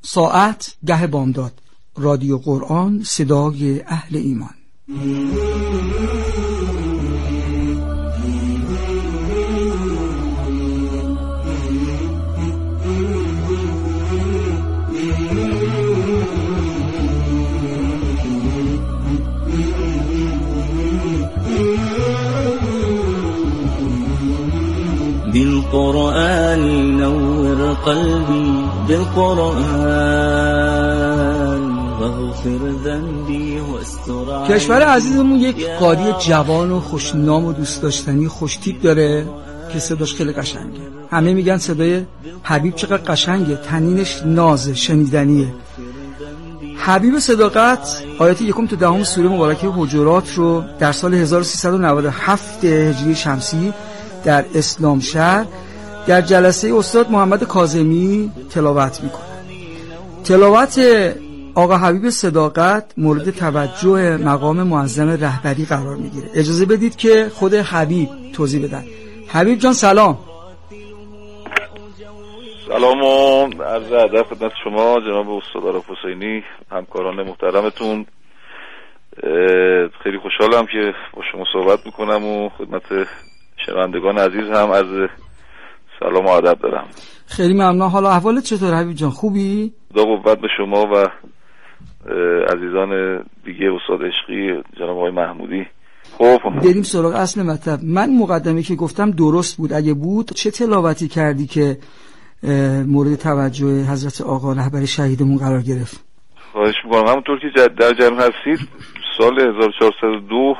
ساعت 10 بامداد. رادیو قرآن، صدای اهل ایمان. بالقرآن نور قلبي بالقرآن واغفر ذنبي واستر. کشور عزیزمون یک قاری جوان و خوشنام و دوست داشتنی خوشتیپ داره که صداش خیلی قشنگه. همه میگن صدای حبیب چقدر قشنگه، تنینش نازه، شنیدنیه. حبیب صداقت آیات 1 تا 10 سوره مبارکه حجرات رو در سال 1397 هجری شمسی در اسلام شهر در جلسه استاد محمد کاظمی تلاوت میکنه. تلاوت آقا حبیب صداقت مورد توجه مقام معظم رهبری قرار میگیره. اجازه بدید که خود حبیب توضیح بدن. حبیب جان سلام. سلام و عرض ادب خدمت شما جناب استاد عارف حسینی، همکاران محترمتون. خیلی خوشحالم که با شما صحبت میکنم و خدمت شنوندگان عزیز هم عرض سلام و ادب دارم. خیلی ممنون. حالا احوالت چطور حبیب جان؟ خوبی؟ خدا قوت به شما و عزیزان دیگه، استاد عشقی جناب آقای محمودی. خب بریم سراغ اصل مطلب. من مقدمه که گفتم درست بود؟ اگه بود چه تلاوتی کردی که مورد توجه حضرت آقا رهبر شهیدمون قرار گرفت؟ خواهش میکنم. همونطور که در جریان هستید سال 1402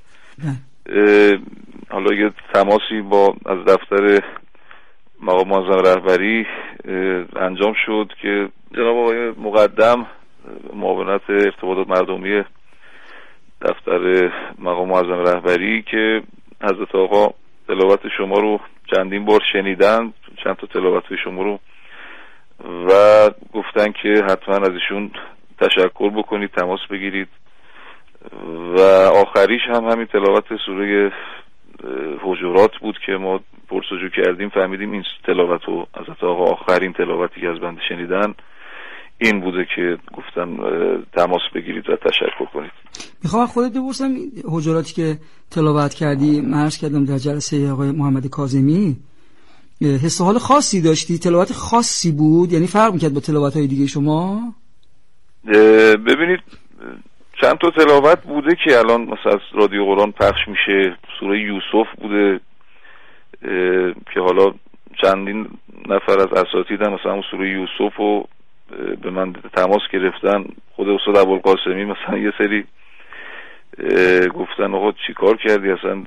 حالا یه تماسی با از دفتر مقام معظم رهبری انجام شد که جناب آقای مقدم معاونت ارتباطات مردمی دفتر مقام معظم رهبری که حضرت آقا تلاوت شما رو چندین بار شنیدن، چند تا تلاوت شما رو، و گفتن که حتما از ایشون تشکر بکنید، تماس بگیرید. و آخریش هم همین تلاوت سوره حجرات بود که ما پرسجو کردیم، فهمیدیم این تلاوت رو حضرت آقا آخرین تلاوتی که از بنده شنیدن این بوده که گفتن تماس بگیرید و تشکر کنید. میخوام خودت بپرسم حجراتی که تلاوت کردی، من عرض کردم در جلسه آقای محمد کاظمی، حس و حال خاصی داشتی؟ تلاوت خاصی بود؟ یعنی فرق میکرد با تلاوت‌های دیگه شما؟ ببینید چند تا تلاوت بوده که الان مثلا از رادیو قرآن پخش میشه. سوره یوسف بوده که حالا چندین نفر از اساتید هم مثلا سوره یوسف رو به من تماس گرفتن. خود استاد ابوالقاسمی مثلا یه سری گفتن آقا چی کار کردی، اصلا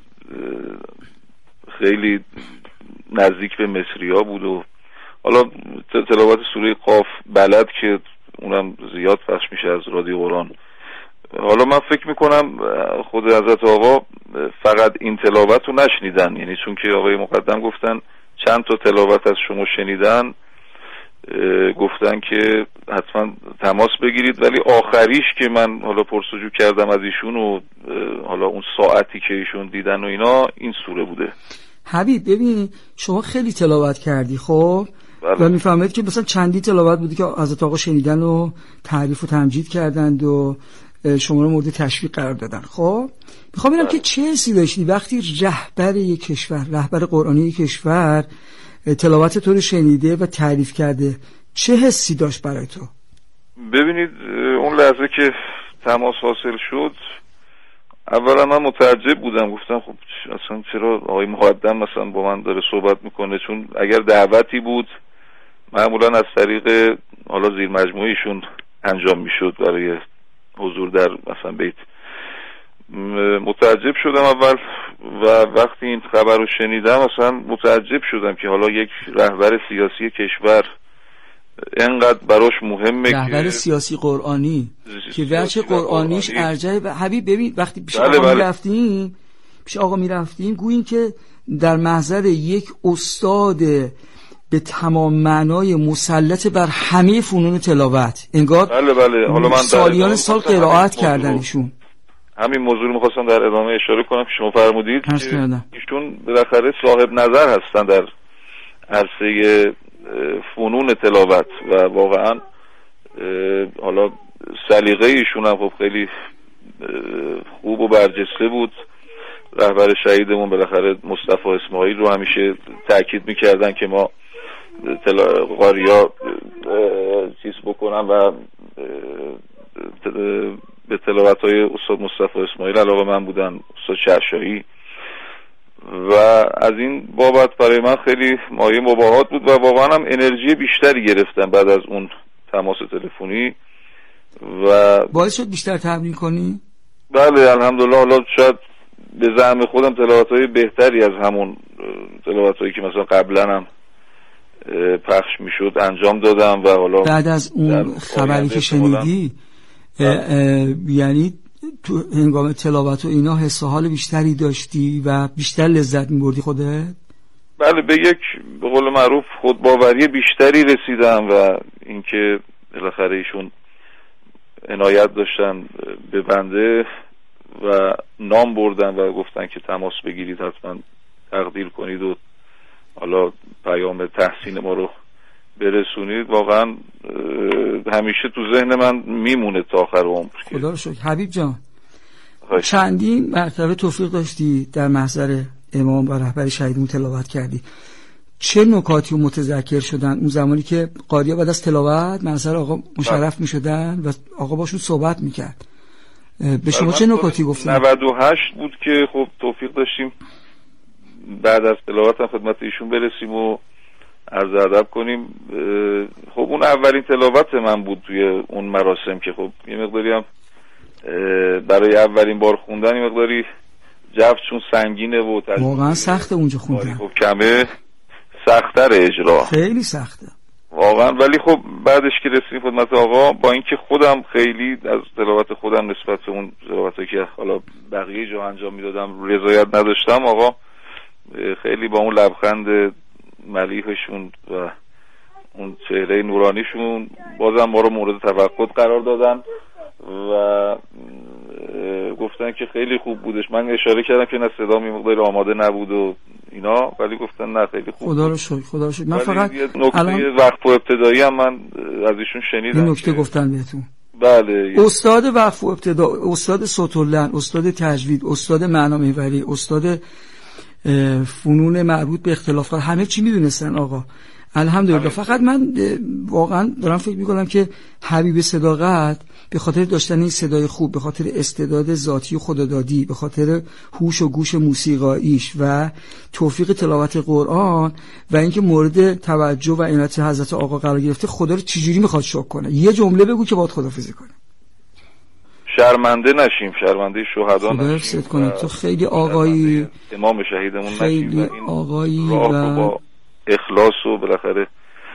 خیلی نزدیک به مصری‌ها بود. و حالا تلاوت سوره قاف بلد که اونم زیاد پخش میشه از رادیو قرآن. حالا من فکر میکنم خود حضرت آقا فقط این تلاوت رو نشنیدن، یعنی چون که آقای مقدم گفتن چند تا تلاوت از شما شنیدن، گفتن که حتما تماس بگیرید. ولی آخریش که من حالا پرسجو کردم از ایشون و حالا اون ساعتی که ایشون دیدن و اینا، این سوره بوده. حبیب ببین شما خیلی تلاوت کردی خب، و میفهمید که مثلا چندی تلاوت بودی که حضرت آقا شنیدن و تعریف و تمجید کردند و شما رو مورد تشویق قرار دادن. خب میخوام ببینم که چه حسی داشتی وقتی رهبر یک کشور، رهبر قرآنی یک کشور تلاوت تو رو شنیده و تعریف کرده، چه حسی داشت برای تو؟ ببینید اون لحظه که تماس حاصل شد، اولا من متعجب بودم، گفتم خب اصلا چرا آقای مقدم مثلا با من داره صحبت میکنه، چون اگر دعوتی بود معمولا از طریق حالا زیر مجموعیشون انجام میشد برای حضور در مثلا بیت. متعجب شدم اول و وقتی این خبر رو شنیدم اصلا متعجب شدم که حالا یک رهبر سیاسی کشور اینقدر براش مهمه، رهبر سیاسی قرآنی که وجه قرآنیش ارجح. حبیب ببین وقتی پیش آقا میرفتیم، پیش آقا میرفتیم گوییم که در محضر یک استاد به تمام معنای مسلط بر همه فنون تلاوت، انگار بله. حالا من سالیان سال قرائت کردنشون. همین موضوع رو می‌خواستم در ادامه اشاره کنم که شما فرمودید که ایشون بالاخره صاحب نظر هستن در عرصه فنون تلاوت و واقعا حالا سلیقه ایشون هم خب خیلی خوب و برجسته بود. رهبر شهیدمون بالاخره مصطفی اسماعیل رو همیشه تاکید میکردن که ما قاریا چیز بکنن و به تلاوت‌های استاد مصطفی اسماعیل علاقه من بودن، استاد شرشایی، و از این بابت برای من خیلی مایه مباهات بود و واقعا هم انرژی بیشتری گرفتم بعد از اون تماس تلفنی و باعث شد بیشتر تمرین کنی؟ بله الحمدلله. حالا شاید به زعم خودم تلاوت‌های بهتری از همون تلاوت‌هایی که مثلا قبلا هم پخش میشد انجام دادم و حالا بعد از اون خبری که شنیدی یعنی تو هنگام تلاوت و اینا حس و حال بیشتری داشتی و بیشتر لذت می‌بردی خودت؟ بله، به یک به قول معروف خودباوری بیشتری رسیدم و اینکه بالاخره ایشون عنایت داشتن به بنده و نام بردن و گفتن که تماس بگیرید، حتما تقدیر کنید و حالا پیام تحسین ما رو برسونید، واقعا همیشه تو ذهن من میمونه تا آخر عمر. خدا رو شکر. حبیب جان، چندین مرتبه توفیق داشتی در محضر امام و رهبر شهیدمون تلاوت کردی. چه نکاتی متذکر شدن اون زمانی که قاریا بعد از تلاوت محضر آقا مشرف می شدن و آقا باشون صحبت می کرد؟ به شما چه نکاتی گفتن؟ 98 بود که خب توفیق داشتیم بعد از تلاوت هم خدمت ایشون برسیم و عرض ادب کنیم. خب اون اولین تلاوت من بود توی اون مراسم که خب یه مقداری هم برای اولین بار خوندن یه مقداری جو چون سنگینه و واقعا سخته اونجا خوندن، خب کمه سخت‌تر اجرا، خیلی سخته واقعا. ولی خب بعدش که رسیدیم خدمت آقا، با اینکه خودم خیلی از تلاوت خودم نسبت به اون تلاوتی که حالا بقیه جا انجام میدادم رضایت نداشتم، آقا خیلی با اون لبخند ملیحشون و اون چهره نورانیشون بازم ما رو مورد توقع قرار دادن و گفتن که خیلی خوب بودش. من اشاره کردم که نه صدا مقدار آماده نبود و اینا، ولی گفتن نه خیلی خوب. خدا رو شکر، خدا رو شکر. من فقط نکته وقف و ابتدایی هم من از ایشون شنیدم. این نکته گفتن بهتون؟ بله. استاد وقف و ابتدا، استاد سطرلن، استاد تجوید، استاد معنا محوری، استاد فنون مربوط به اختلافات، همه چی میدونستن آقا، الحمدلله. فقط من واقعا دارم فکر میکنم که حبیب صداقت به خاطر داشتن این صدای خوب، به خاطر استعداد ذاتی و خدادادی، به خاطر هوش و گوش موسیقاییش و توفیق تلاوت قرآن و اینکه مورد توجه و عنایت حضرت آقا قرار گرفته، خدا رو چجوری میخواد شکر کنه؟ یه جمله بگو که باید خداحافظی کنه. شرمنده نشیم، شرمنده شهدا نشیم. تو خیلی آقایی، امام شهیدمون نشیم، خیلی آقایی و با اخلاص و بالاخره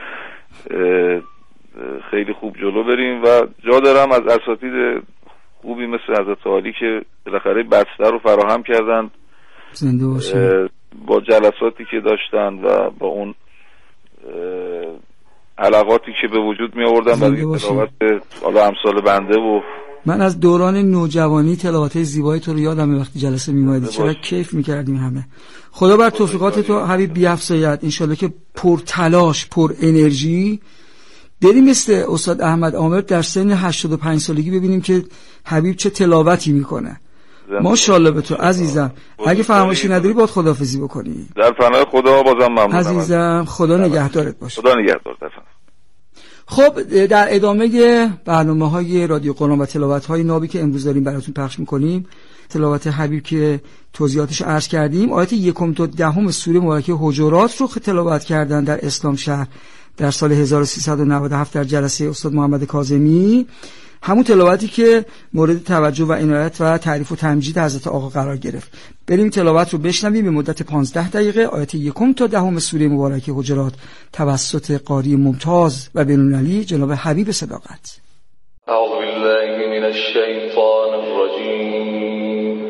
خیلی خوب جلو بریم و جا دارم از اساتید خوبی مثل حضرت عالی که بالاخره بستر رو فراهم کردن، زنده باشه، با جلساتی که داشتن و با اون حلقاتی که به وجود می آوردن برای تلاوت حالا امثال بنده. و من از دوران نوجوانی تلاوت‌های زیبای تو رو یادم وقتی جلسه می‌اومدی چقدر کیف می‌کردیم همه. خدا بر توفیقات تو حبیب بیافزاید، ان شاءالله که پر تلاش، پر انرژی بریم مثل استاد احمد عامر در سن 85 سالگی ببینیم که حبیب چه تلاوتی میکنه. ماشاءالله به تو عزیزم. اگه فرمایشی نداری باید خداحافظی بکنی. در پناه خدا بازم ممنونم عزیزم. خدا نگهدارت باشه. خدا نگهدار. خب در ادامه برنامه‌های رادیو قرآن و تلاوت‌های نابی که امروز داریم براتون پخش می‌کنیم، تلاوت حبیب که توضیحاتش عرض کردیم، آیات 1 تا 10 سوره مبارکه حجرات رو تلاوت کردن در اسلام شهر در سال 1397 در جلسه استاد محمد کاظمی، همون تلاوتی که مورد توجه و عنایت و تعریف و تمجید حضرت آقا قرار گرفت. بریم تلاوت رو بشنویم به مدت 15 دقیقه آیات 1 تا 10 سوره مبارکه حجرات توسط قاری ممتاز و بین‌المللی جناب حبیب صداقت. اعوذ بالله من الشیطان الرجیم.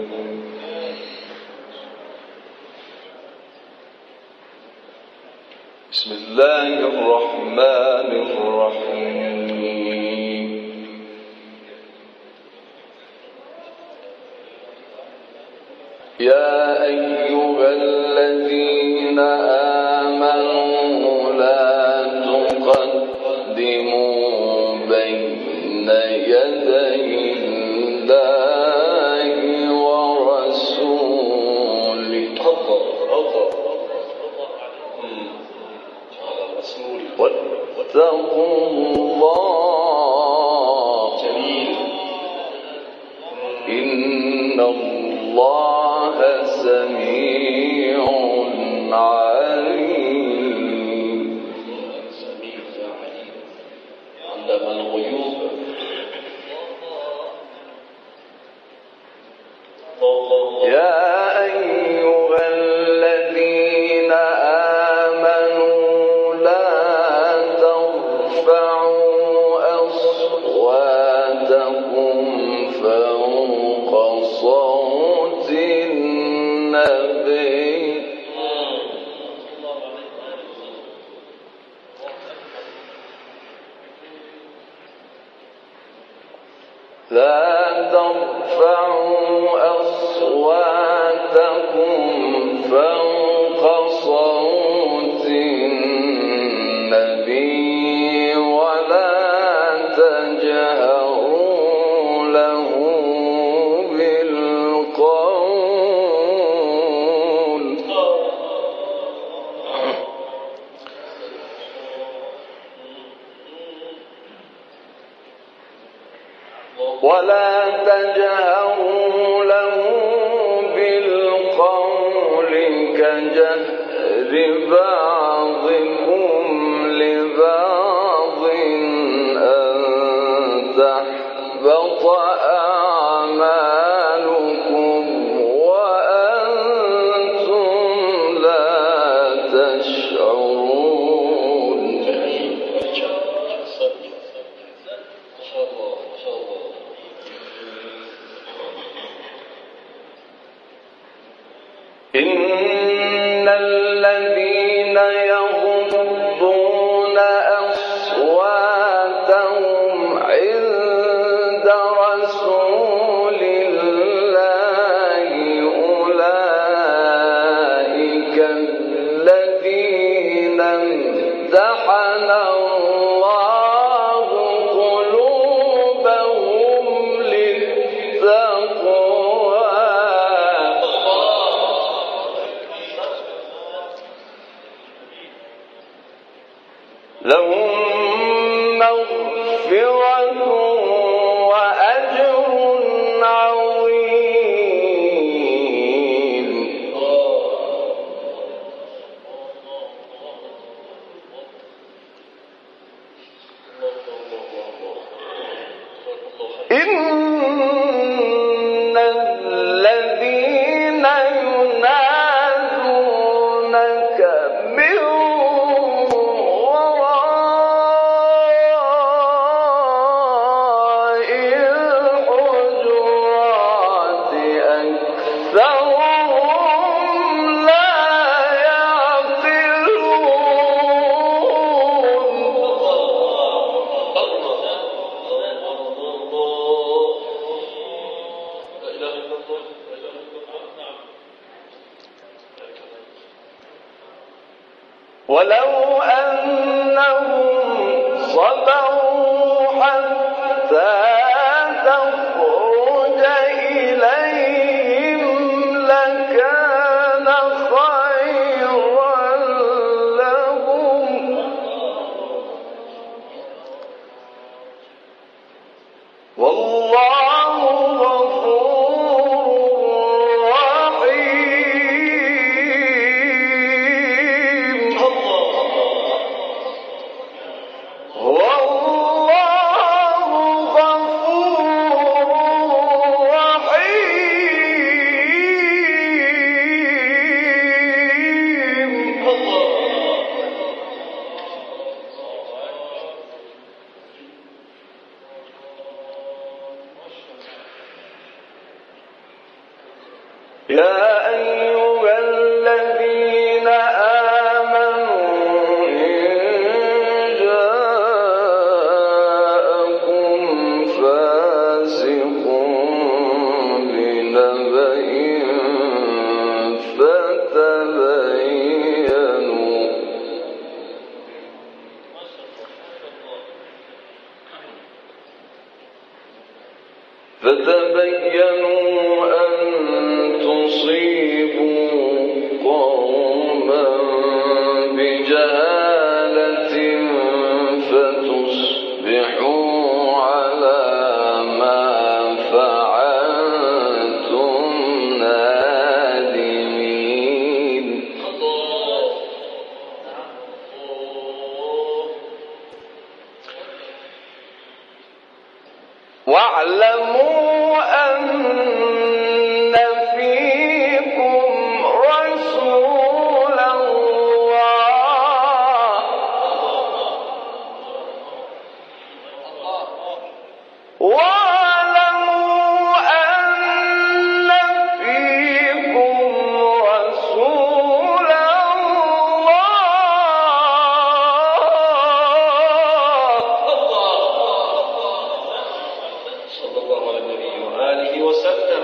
بسم الله الرحمن الرحیم. يا أيها الذين آمنوا لا تقدموا بين واتقوا الله إن الله سميع عليم علم الغيوب يا أيها الذين آمنوا لا ترفعوا أصواتكم فوق صوت النبي لا ترفعوا أصواتكم فوق صوت النبي ولا تجهروا له بالقول كجهر بعضكم لبعض أن تحبط أعمالكم وأنتم لا تشعرون إن الذين يغضون أصواتهم عند رسول الله أولئك الذين امتحن الله قلوبهم للتقوى لهم مغفرة وأجر عظيم إن الذين ينادونك من ولو أنهم صبروا حتى تخرج إليهم لكان خيرا لهم والله غفور رحيم والله غفور رحيم يا أيها الذين آمنوا إن جاءكم فاسق بنبأ فتبينوا أن تصيبوا قوما بجهالة واعلموا أن فيكم رسول الله واعلموا أن فيكم رسول صلى الله عليه وآله وسلم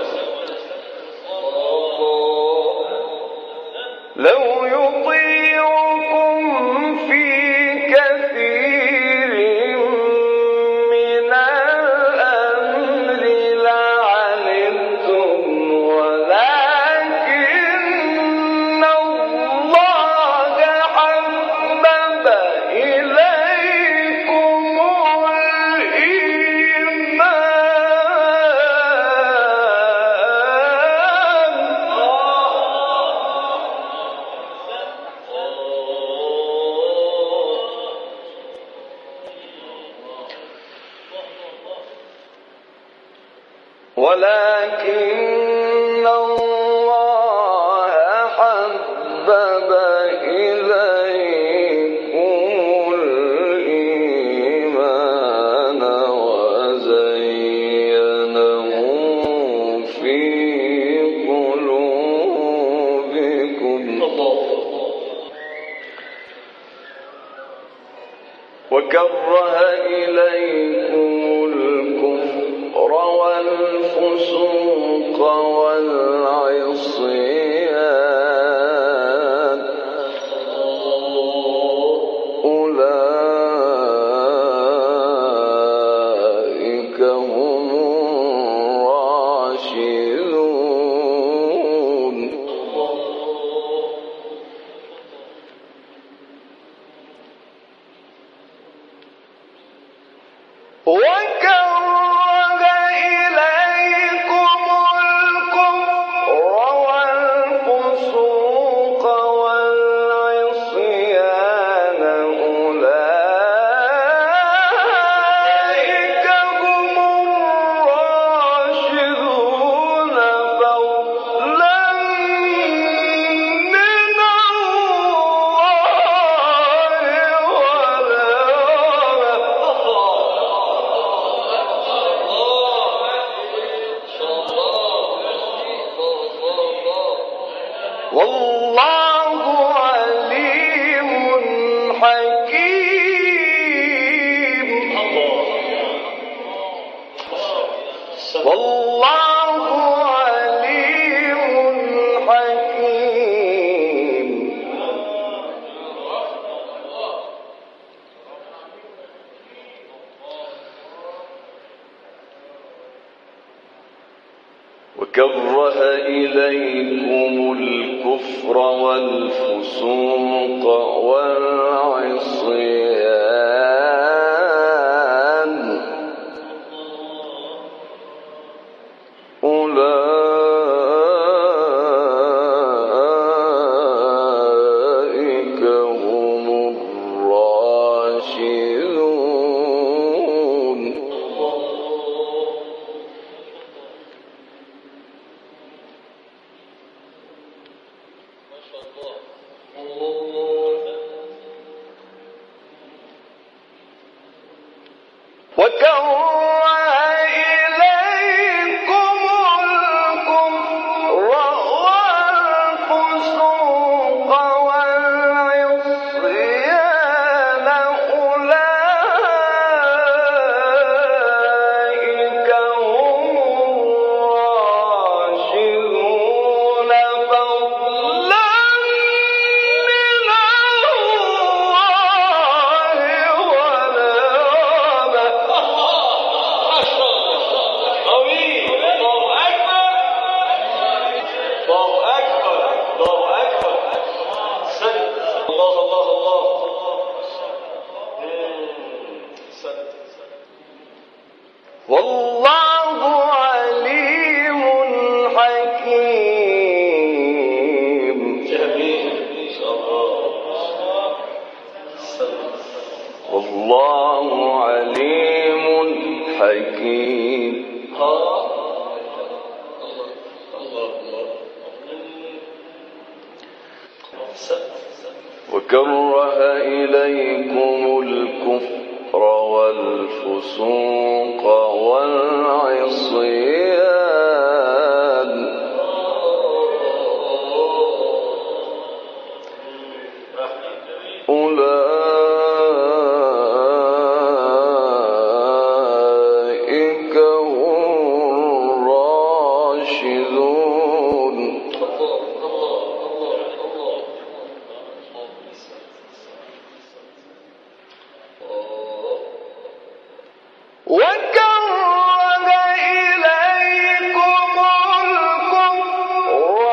لو يطيعكم في كثير من الأمر لعنتم ولكن الله حبب إليكم ولكن الله حبب إليكم الإيمان وزينه في قلوبكم وكره إليكم الكفر والفسوق والعصيان أولئك هم الراشدون وكره إليكم الكفر والفسوق والعصيان أولئك هم الراشدون فضلا من والله عليم حكيم والله عليم حكيم وكره إليكم الكفر والفسوق والعصيان أولئك هم الراشدون وكره إليكم الكفر والفسوق والعصيان أولئك هم الراشدون فضلا من والله عليم حكيم. والله عليم حكيم وكره إليكم الكفر والفسوق والعصيان أولئك هم الراشدون وكره إليكم الكفر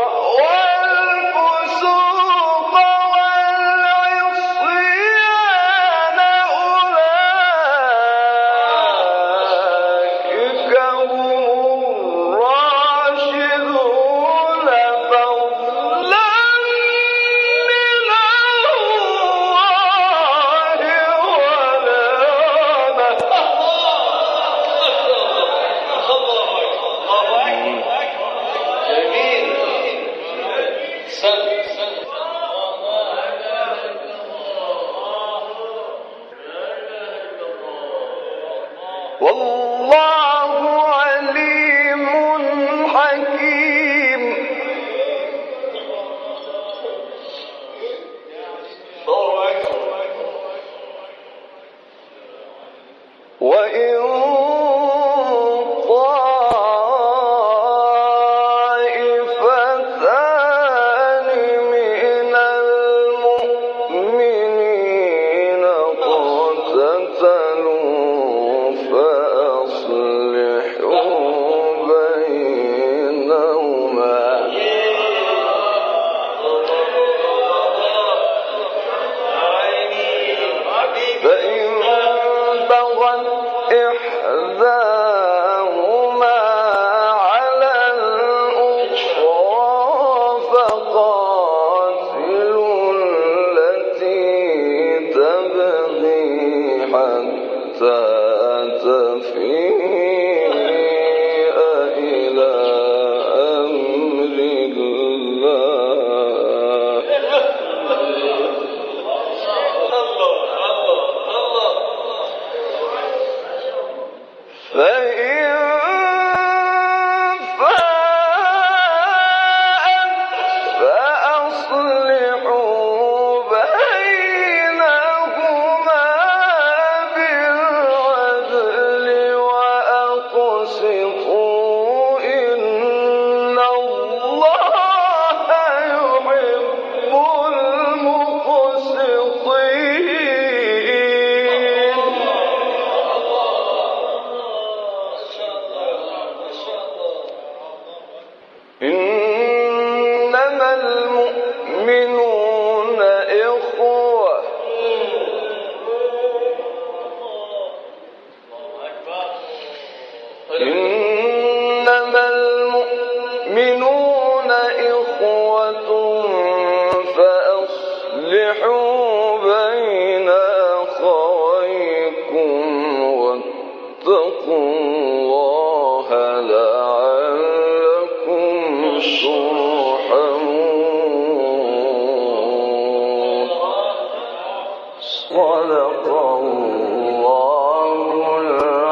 والفسوق والعصيان أولئك هم الراشدون فضلا من والله عليم حكيم وإن طائفتان من المؤمنين اقتتلوا فأصلحوا بينهما فإن بغت إحداهما على الأخرى فقاتلوا التي تبغي حتى تفيء إلى أمر الله فإن فاءت فأصلحوا بينهما بالعدل وأقسطوا إن الله يحب المقسطين إنما المؤمنون إخوة إنما المؤمنون إخوة فأصلحوا بين أخويكم واتقوا الله لعلكم ترحمون صدق الله العظيم